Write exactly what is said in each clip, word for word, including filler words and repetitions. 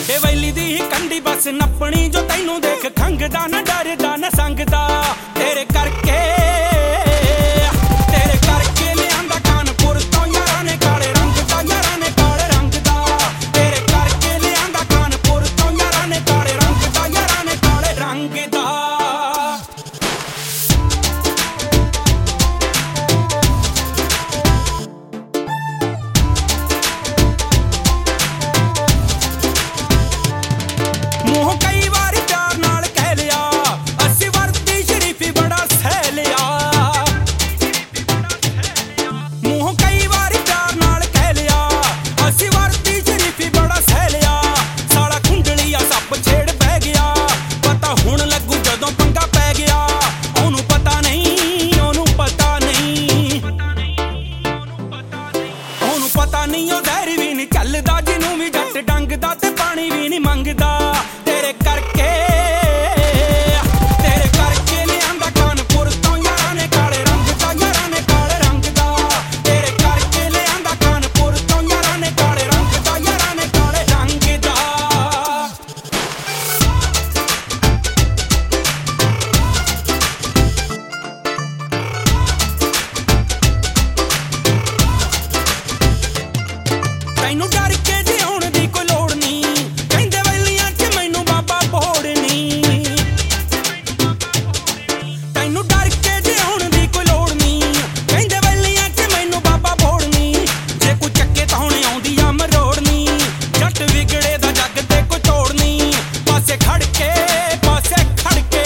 ਏ ਵੈਲੀ ਦੀ ਕੰਢੀ ਬਸ ਨੱਪਣੀ ਜੋ ਤੈਨੂੰ ਦੇਖ ਖੰਗਦਾ ਨਾ ਡਰਦਾ ਨਾ ਸੰਗਦਾ ਤੇਰੇ ਕਰਕੇ ਤੇਰੇ ਕਰਕੇ ਲਿਆਂਦਾ ਕਾਨਪੁਰ ਤੋਂ ਯਾਰਾਂ ਨੇ ਕਾਲੇ ਰੰਗ ਦਾ ਯਾਰਾਂ ਨੇ ਕਾਲੇ ਰੰਗ ਦਾ ਤੇਰੇ ਕਰਕੇ ਲਿਆਂਦਾ ਕਾਨਪੁਰ ਤੋਂ ਯਾਰਾਂ ਨੇ ਕਾਲੇ ਰੰਗ ਦਾ ਯਾਰਾਂ ਨੇ ਕਾਲੇ ਰੰਗ ਦਾ ਮੂੰਹ ਕਈ ਵਾਰੀ ਪਿਆਰ ਨਾਲ ਕਹਿ ਲਿਆ ਅਸੀਂ ਵਰਦੀ ਸ਼ਰੀਫੀ ਬੜਾ ਸਹਿ ਲਿਆ ਮੂੰਹ ਕਈ ਵਾਰੀ ਪਿਆਰ ਨਾਲ ਕਹਿ ਲਿਆ ਅਸੀਂ ਵਰਦੀ ਸ਼ਰੀਫੀ ਬੜਾ ਸਹਿ ਲਿਆ ਸਾਲਾ ਖੁੰਡਲੀਆ ਸੱਪ ਛੇੜ ਪੈ ਗਿਆ ਪਤਾ ਹੁਣ ਲੱਗੂ ਜਦੋਂ ਪੰਗਾ ਪੈ ਗਿਆ ਉਹਨੂੰ ਪਤਾ ਨਹੀਂ ਉਹਨੂੰ ਪਤਾ ਨਹੀਂ ਉਹਨੂੰ ਪਤਾ ਨਹੀਂ ਉਹ ਜ਼ਹਿਰ ਵੀ ਨਹੀਂ ਚੱਲਦਾ ਜਿਹਨੂੰ ਵੀ ਜੱਟ ਡੰਗਦਾ ਤੇ ਪਾਣੀ ਵੀ ਨਹੀਂ ਮੰਗਦਾ ਤੇਰੇ ਕਰਕੇ ਤੇਰੇ ਕਰਕੇ ਲਿਆਂਦਾ ਕਾਨਪੁਰ ਤੋਂ ਯਾਰਾਂ ਨੇ ਕਾਲੇ ਰੰਗ ਦਾ ਯਾਰਾਂ ਨੇ ਕਾਲੇ ਰੰਗ ਦਾ ਤੇਰੇ ਕਰਕੇ ਲਿਆਂਦਾ ਕਾਨਪੁਰ ਤੋਂ ਯਾਰਾਂ ਨੇ ਕਾਲੇ ਰੰਗ ਦਾ ਯਾਰਾਂ ਨੇ ਕਾਲੇ ਰੰਗ ਦਾ ਤੈਨੂੰ ਡਰ ਕੇ ਜਿਉਣ ਦੀ ਕੋਈ ਲੋੜ ਨਹੀਂ ਕਹਿੰਦੇ ਵੈਲੀਆਂ 'ਚ ਮੈਨੂੰ ਬਾਬਾ ਬੋੜ ਨਹੀਂ ਤੈਨੂੰ ਡਰ ਕੇ ਜਿਉਣ ਦੀ ਕੋਈ ਲੋੜ ਨਹੀਂ ਕਹਿੰਦੇ ਵੈਲੀਆਂ 'ਚ ਮੈਨੂੰ ਬਾਬਾ ਬੋੜ ਨਹੀਂ ਜੇ ਕੋਈ ਚੱਕੇ ਤਾਂ ਹੁਣ ਆਉਂਦੀ ਆ ਮਰੋੜ ਨਹੀਂ ਜੱਟ ਵਿਗੜੇ ਦਾ ਜੱਗ ਤੇ ਕੋਈ ਤੋੜ ਨਹੀਂ ਪਾਸੇ ਖੜ ਕੇ ਪਾਸੇ ਖੜ ਕੇ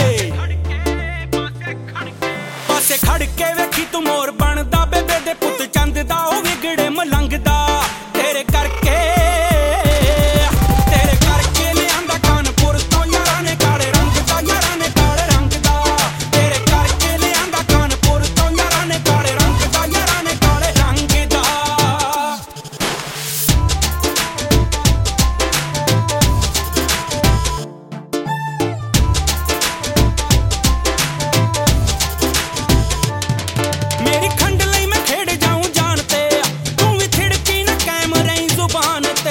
ਪਾਸੇ ਖੜ ਕੇ ਵੇਖੀ ਤੂੰ ਮੋਰ ਬਣਦਾ ਬੇਬੇ ਦੇ ਪੁੱਤ ਚੰਦ ਦਾ ਉਹ ਵਿਗੜੇ ਮਲੰਗ ਦਾ ਤੇਰੇ ਕਰਕੇ ਤੇਰੇ ਕਰਕੇ ਲਿਆਂਦਾ ਕਾਨਪੁਰ ਤੋਂ ਯਾਰਾਂ ਨੇ ਕਾਲੇ ਰੰਗ ਦਾ ਯਾਰਾਂ ਨੇ ਕਾਲੇ ਰੰਗ ਦਾ ਤੇਰੇ ਕਰਕੇ ਲਿਆਂਦਾ ਕਾਨਪੁਰ ਤੋਂ ਯਾਰਾਂ ਨੇ ਕਾਲੇ ਰੰਗ ਦਾ ਯਾਰਾਂ ਨੇ ਕਾਲੇ ਰੰਗ ਦਾ ਮੇਰੀ ਖੰਡ ਲਈ ਮੈਂ ਖੇਡ ਜਾਊਂ ਜਾਨ ਤੇ ਤੂੰ ਵੀ ਥਿੜਕੀ ਨਾ ਕਾਇਮ ਰਹੀ ਜ਼ੁਬਾਨ ਤੇ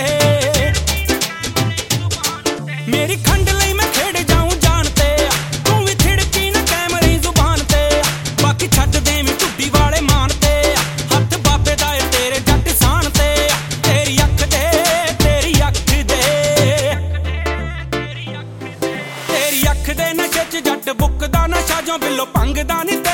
ਮੇਰੀ ਖੰਡ ਲਈ ਮੈਂ ਖੇਡ ਜਾਊਂ ਜਾਨ ਤੇ ਤੂੰ ਵੀ ਥਿੜਕੀ ਨਾ ਕਾਇਮ ਰਹੀ ਜ਼ੁਬਾਨ ਤੇ ਬਾਕੀ ਛੱਡ ਦੇਵੀਂ ਢੁੱਡੀ ਵਾਲੇ ਮਾਨ ਤੇ ਹੱਥ ਬਾਬੇ ਦਾ ਏ ਤੇਰੇ ਜੱਟ ਸਾਨ ਤੇ ਤੇਰੀ ਅੱਖ ਦੇ ਤੇਰੀ ਅੱਖ ਦੇ ਤੇਰੀ ਅੱਖ ਦੇ ਨਸ਼ੇ 'ਚ ਜੱਟ ਬੁੱਕਦਾ ਨਸ਼ਾ ਜੋ ਬਿੱਲੋ ਭੰਗਦਾ ਨੀ